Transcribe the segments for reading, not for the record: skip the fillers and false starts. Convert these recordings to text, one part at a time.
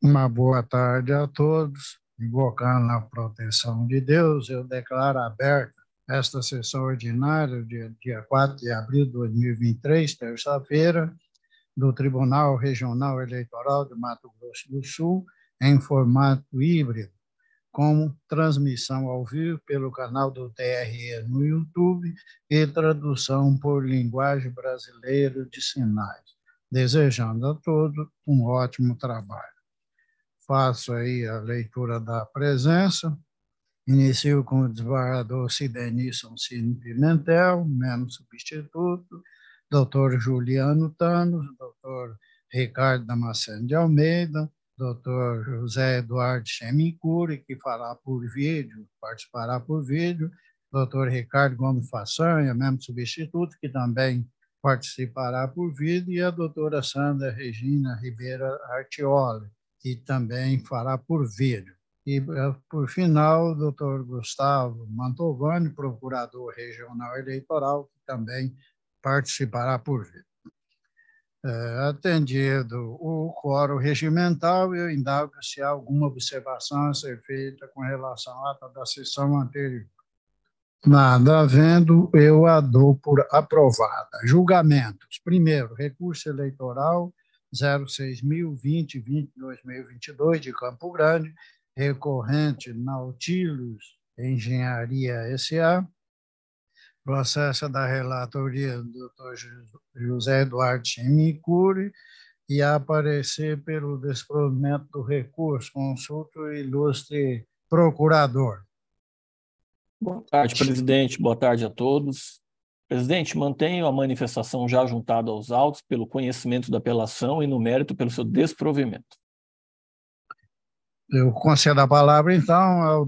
Uma boa tarde a todos. Invocando a proteção de Deus, eu declaro aberta esta sessão ordinária, dia 4 de abril de 2023, terça-feira, do Tribunal Regional Eleitoral de Mato Grosso do Sul, em formato híbrido, com transmissão ao vivo pelo canal do TRE no YouTube e tradução por linguagem brasileira de sinais. Desejando a todos um ótimo trabalho. Faço aí a leitura da presença. Inicio com o desembargador Cidenilson Cine Pimentel, membro substituto, doutor Juliano Thanos, doutor Ricardo Damasceno de Almeida, doutor José Eduardo Chemicuri, que participará por vídeo, doutor Ricardo Gomes Façanha, membro substituto, que também participará por vídeo, e a doutora Sandra Regina Ribeira Artioli, que também fará por vídeo. E, por final, o doutor Gustavo Mantovani, procurador regional eleitoral, que também participará por vídeo. Atendido o quórum regimental, eu indago se há alguma observação a ser feita com relação à ata da sessão anterior. Nada havendo, eu a dou por aprovada. Julgamentos. Primeiro, recurso eleitoral 06.020.2022 de Campo Grande, recorrente Nautilus Engenharia S.A., processo da relatoria do Dr. José Eduardo Chemicuri, e a aparecer pelo desprovimento do recurso. Consulto o ilustre procurador. Boa tarde, presidente. Boa tarde a todos. Presidente, mantenho a manifestação já juntada aos autos pelo conhecimento da apelação e no mérito pelo seu desprovimento. Eu concedo a palavra, então, ao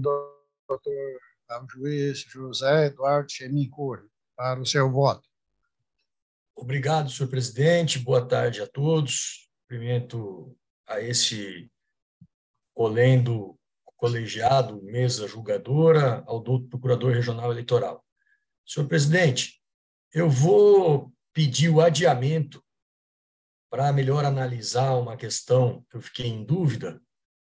juiz José Eduardo Chemicuri para o seu voto. Obrigado, senhor presidente. Boa tarde a todos. Cumprimento a esse colendo colegiado, mesa julgadora, ao doutor procurador regional eleitoral. Senhor presidente, eu vou pedir o adiamento para melhor analisar uma questão que eu fiquei em dúvida,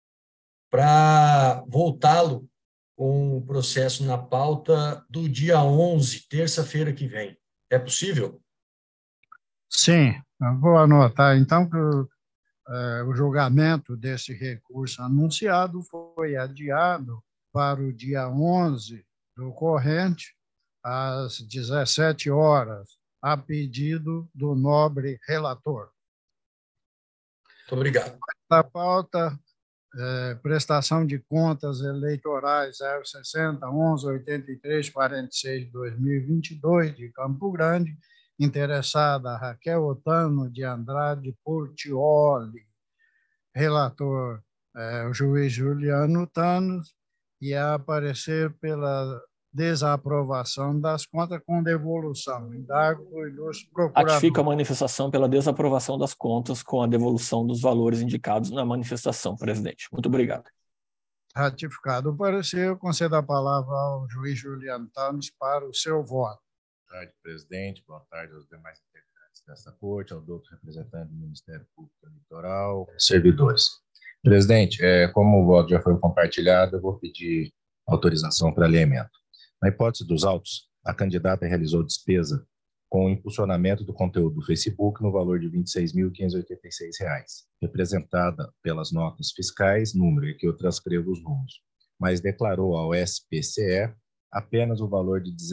para voltá-lo com o processo na pauta do dia 11, terça-feira que vem. É possível? Sim, eu vou anotar, então, que o julgamento desse recurso anunciado foi adiado para o dia 11 do corrente, às 17 horas, a pedido do nobre relator. Muito obrigado. A pauta, prestação de contas eleitorais 060 11 83 46 2022 de Campo Grande, interessada Raquel Otano de Andrade Portioli, relator o juiz Juliano Thanos, e a aparecer pela desaprovação das contas com devolução. Indago o ilustre procurador. Ratifica a manifestação pela desaprovação das contas com a devolução dos valores indicados na manifestação, presidente. Muito obrigado. Ratificado o parecer, eu concedo a palavra ao juiz Juliano Thanos para o seu voto. Boa tarde, presidente. Boa tarde aos demais integrantes desta corte, ao doutor representante do Ministério Público Eleitoral, servidores. Presidente, como o voto já foi compartilhado, eu vou pedir autorização para alinhamento. Na hipótese dos autos, a candidata realizou despesa com o impulsionamento do conteúdo do Facebook no valor de R$ 26.586, representada pelas notas fiscais, número, que eu transcrevo os números, mas declarou ao SPCE apenas o valor de R$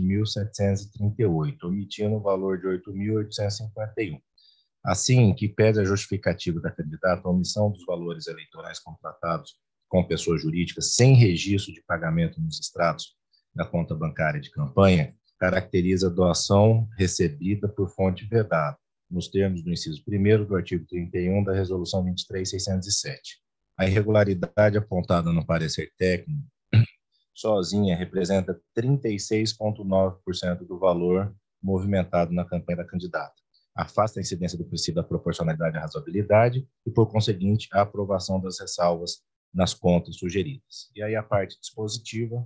17.738, omitindo o valor de R$ 8.851. Assim, que pede a justificativa da candidata a omissão dos valores eleitorais contratados com pessoas jurídicas sem registro de pagamento nos extratos da conta bancária de campanha, caracteriza a doação recebida por fonte vedada, nos termos do inciso 1º do artigo 31 da Resolução 23.607. A irregularidade apontada no parecer técnico sozinha representa 36,9% do valor movimentado na campanha da candidata. Afasta a incidência do princípio da proporcionalidade e razoabilidade e, por conseguinte, a aprovação das ressalvas nas contas sugeridas. E aí a parte dispositiva.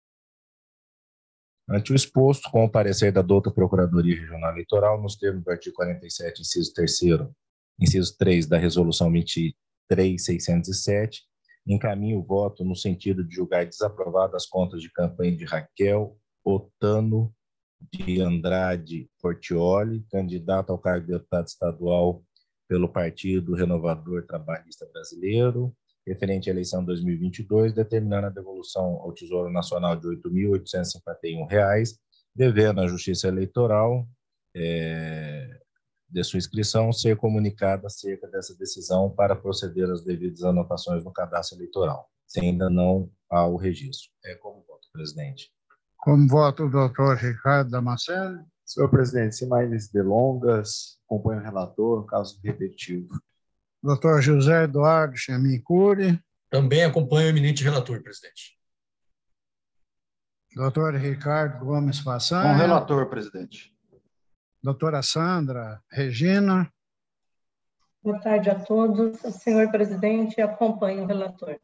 Ante o exposto, com o parecer da douta Procuradoria Regional Eleitoral, nos termos do artigo 47, inciso 3º, inciso 3 da Resolução 3.607, encaminho o voto no sentido de julgar desaprovadas as contas de campanha de Raquel Otano de Andrade Portioli, candidata ao cargo de deputado estadual pelo Partido Renovador Trabalhista Brasileiro, referente à eleição 2022, determinando a devolução ao Tesouro Nacional de R$ 8.851, devendo à Justiça Eleitoral de sua inscrição ser comunicada acerca dessa decisão para proceder às devidas anotações no cadastro eleitoral, se ainda não há o registro. Como voto, presidente. Como voto o doutor Ricardo Damasceno. Senhor presidente, sem mais delongas, acompanho o relator, caso repetitivo. Doutor José Eduardo Chemin Cury. Também acompanho o eminente relator, presidente. Doutor Ricardo Gomes Façanha. Com relator, presidente. Doutora Sandra Regina. Boa tarde a todos. Senhor presidente, acompanho o relator.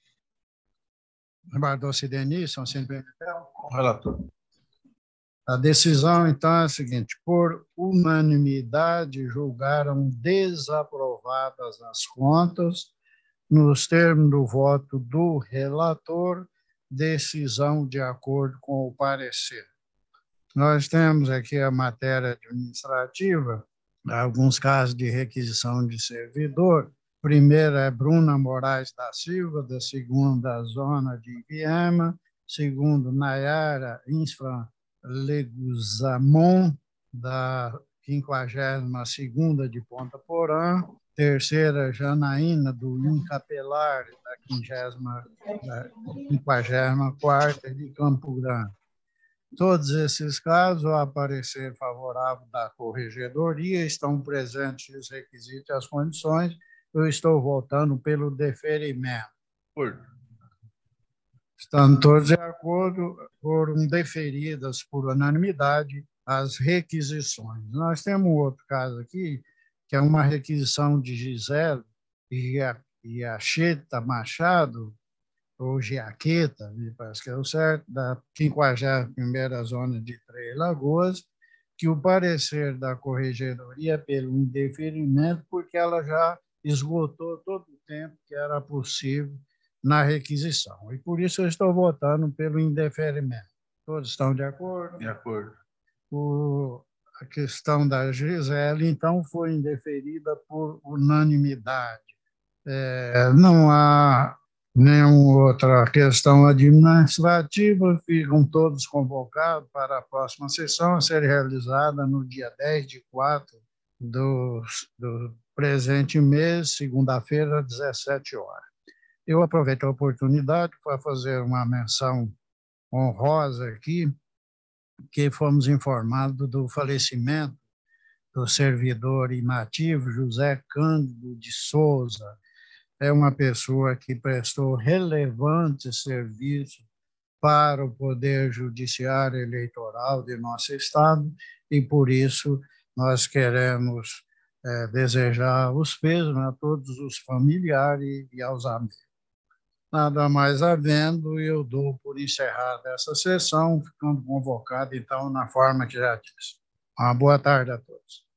Bardossi Denis, São Silvio. Com relator. A decisão, então, é a seguinte: por unanimidade, julgaram desaprovadas as contas, nos termos do voto do relator, decisão de acordo com o parecer. Nós temos aqui a matéria administrativa, alguns casos de requisição de servidor. Primeiro é Bruna Moraes da Silva, da 2ª Zona de Viema. Segundo, Nayara Insfran Leguzamon, da 52ª de Ponta Porã. Terceira, Janaína do Incapelar, da 54ª de Campo Grande. Todos esses casos, ao parecer favorável da Corregedoria, estão presentes os requisitos e as condições. Eu estou votando pelo deferimento. Estão todos de acordo, foram deferidas por unanimidade as requisições. Nós temos um outro caso aqui, que é uma requisição de Gisele Iacheta Machado, ou Giaqueta, me parece que é o certo, da 51ª Zona de Três Lagoas, que o parecer da Corregedoria é pelo indeferimento, porque ela já esgotou todo o tempo que era possível na requisição. E por isso eu estou votando pelo indeferimento. Todos estão de acordo? De acordo. A questão da Gisele, então, foi indeferida por unanimidade. Não há nenhuma outra questão administrativa, ficam todos convocados para a próxima sessão a ser realizada no dia 10/4 do presente mês, segunda-feira, às 17 horas. Eu aproveito a oportunidade para fazer uma menção honrosa aqui, que fomos informados do falecimento do servidor inativo José Cândido de Souza. É uma pessoa que prestou relevante serviço para o Poder Judiciário Eleitoral de nosso Estado e, por isso, nós queremos desejar os pêsames a todos os familiares e aos amigos. Nada mais havendo, eu dou por encerrada essa sessão, ficando convocado, então, na forma que já disse. Uma boa tarde a todos.